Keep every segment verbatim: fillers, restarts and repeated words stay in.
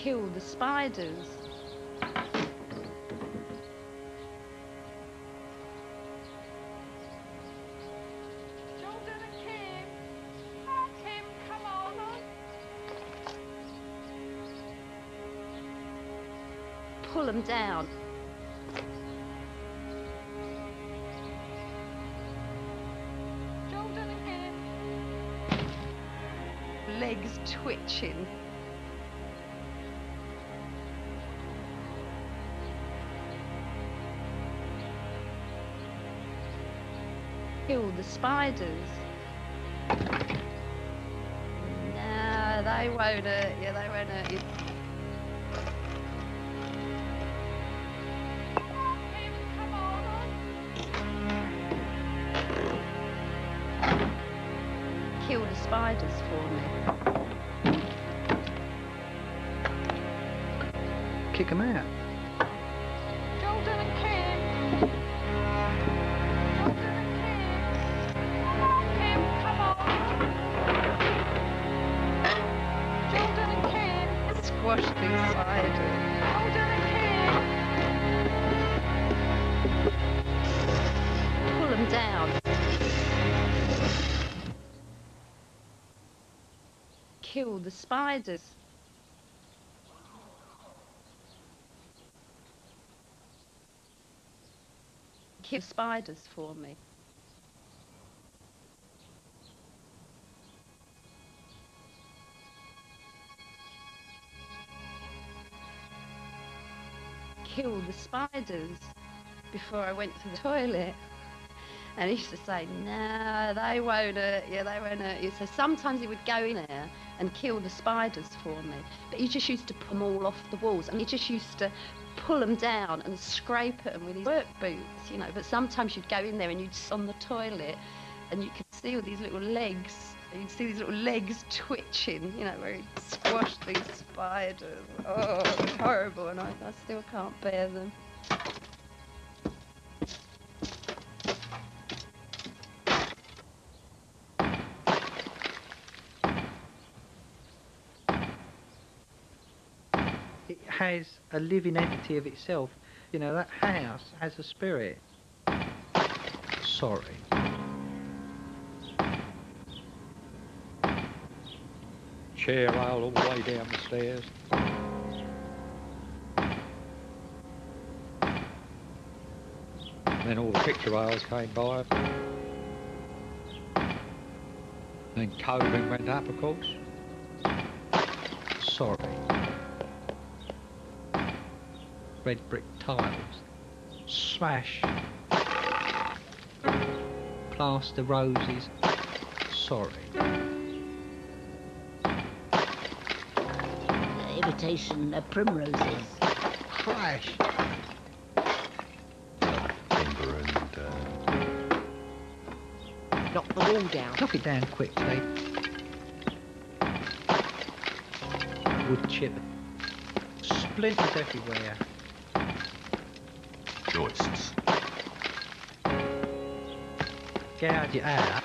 Kill the spiders. Jordan and Kim. Oh, Kim, come on. Pull them down. Jordan and Kim. Legs twitching. Kill the spiders. No, they won't hurt you, they won't hurt you. Oh, Kim, come on. Kill the spiders for me. Kick them out. Jordan and Kim. Jordan and Kim. Oh, Kim, come on. Jordan and Kim. Squash these spiders. Jordan and Kim. Pull them down. Kill the spiders. Kill spiders for me. Kill the spiders before I went to the toilet. And he used to say, no, they won't hurt you, they won't hurt you. So sometimes he would go in there and kill the spiders for me. But he just used to pull them all off the walls. And he just used to pull them down and scrape at them with his work boots, you know. But sometimes you'd go in there and you'd sit on the toilet and you could see all these little legs. And you'd see these little legs twitching, you know, where he'd squash these spiders. Oh, it was horrible, and I, I still can't bear them. It has a living entity of itself. You know, that house has a spirit. Sorry. Chair rail all the way down the stairs. Then all the picture rails came by. Then coving went up, of course. Sorry. Red brick tiles. Smash. Plaster roses. Sorry. Imitation uh, primroses. Crash. Timber and uh... Knock the wall down. Knock it down quickly. Wood chip. Splinters everywhere. joists. Gouge it out.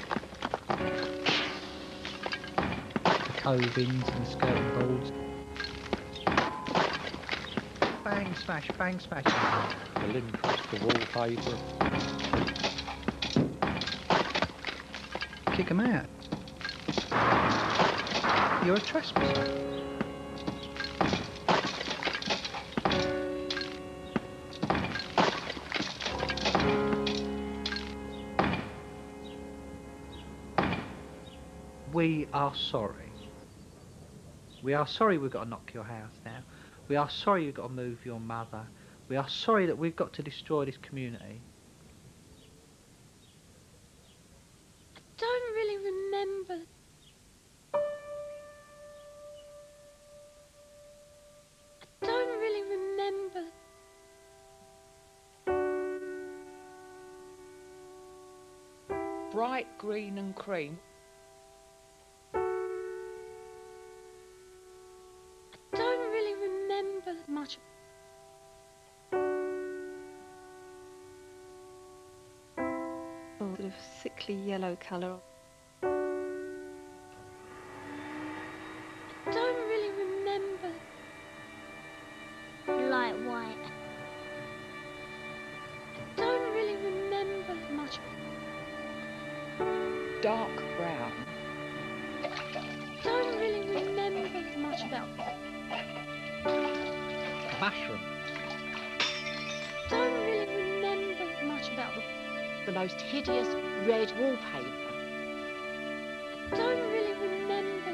The covings and skirting boards. Bang smash, bang smash. The linen across the wallpaper. Kick them out. You're a trespasser. We are sorry. We are sorry we've got to knock your house down. We are sorry you've got to move your mother. We are sorry that we've got to destroy this community. I don't really remember. I don't really remember. Bright green and cream. I don't really remember much. Oh, sort of sickly yellow colour. I don't really remember dark brown. Don't really remember much about. Mushroom. Don't really remember much about the. The most hideous red wallpaper. Don't really remember.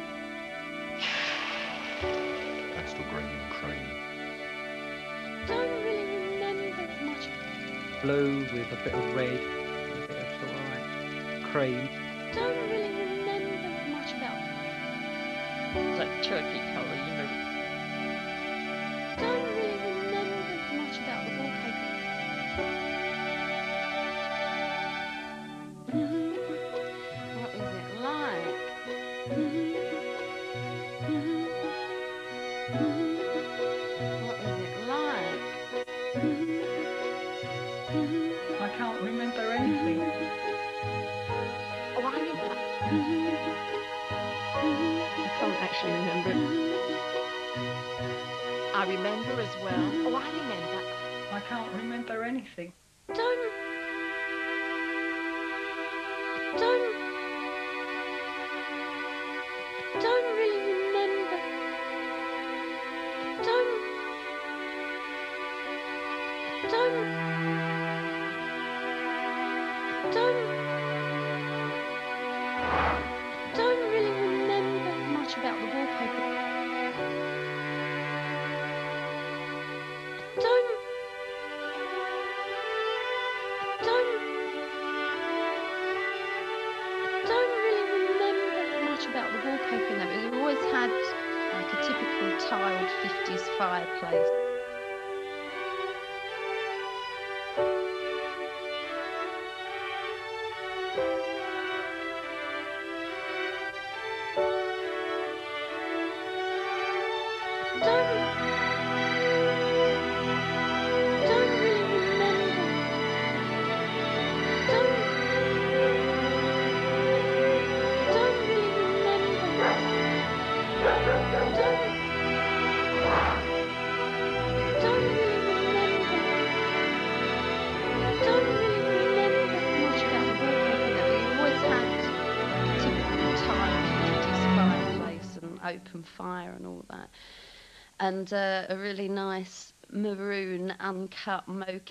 Pastel green and cream. Don't really remember much. Blue with a bit of red. A bit of sort of like cream. Don't really remember much about. That turkey colour, you know. Don't really remember much about the wallpaper. Mhm. What is it like? Mhm. Mhm. Mhm. What is it like? Mhm. Mhm. I can't remember anything. Oh, I remember. Mhm. Mhm. I can't actually remember it. I remember as well. Oh, I remember. I can't remember anything. Don't. Don't. Don't really remember. Don't. Don't. Don't. Don't really remember much about the wallpaper. Don't. Don't. Don't really remember much about the wallpaper in there, but we always had like a typical tiled fifties fireplace. Don't. Don't really remember. Don't. Don't really remember. Don't. Don't really remember. Don't really remember much about the wallpaper there, but we always had like a typical tiled fifties fireplace and open fire and all that. And uh, a really nice maroon uncut mocha.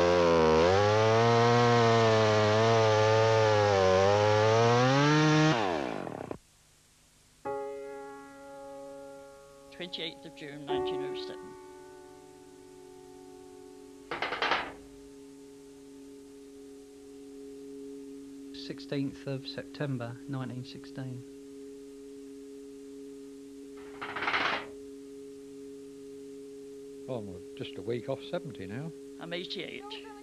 twenty-eighth of June nineteen oh seven. sixteenth of September nineteen sixteen. Oh, I'm just a week off seventy now. I'm eighty-eight.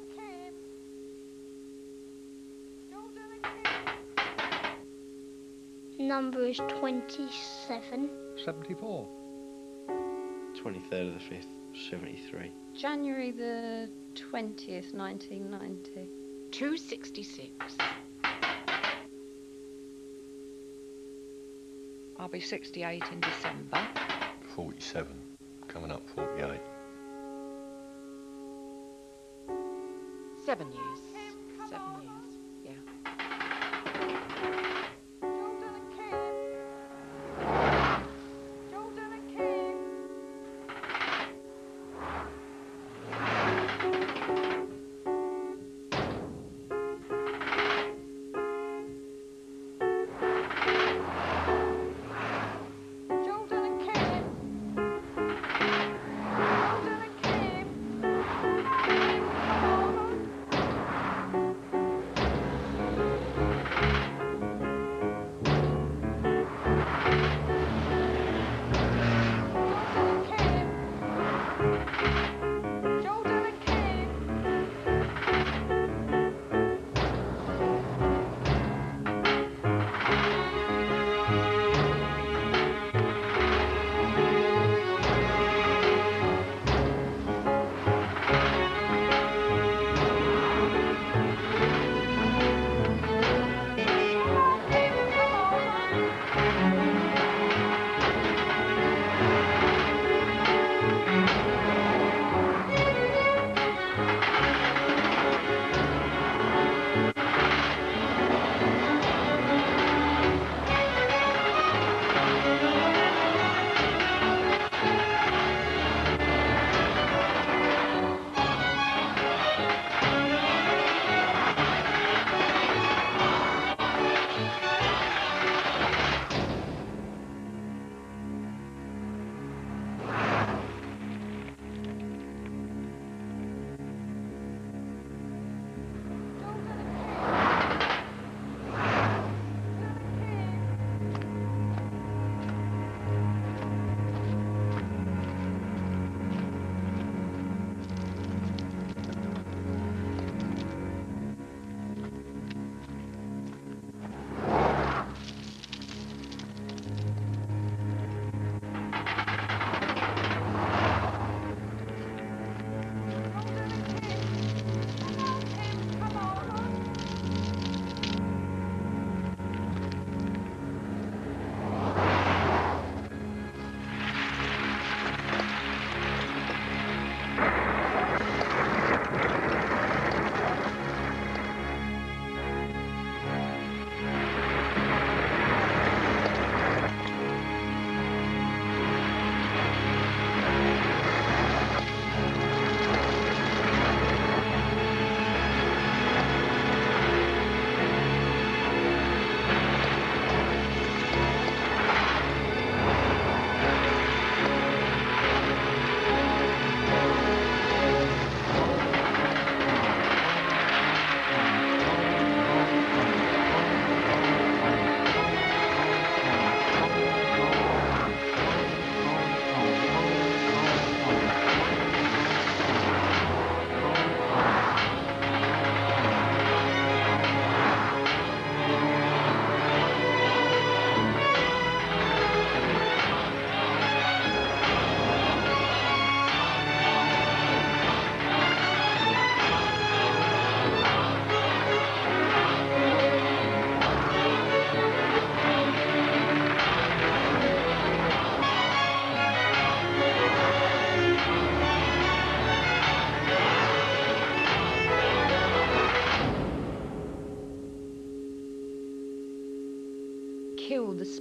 Number is twenty-seven. seventy-four. twenty-third of the fifth, seventy-three. January the twentieth, nineteen ninety. two sixty-six. I'll be sixty-eight in December. forty-seven. Coming up forty-eight. Seven years. Seven years. Yeah.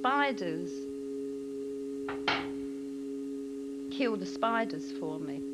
spiders. Kill the spiders for me.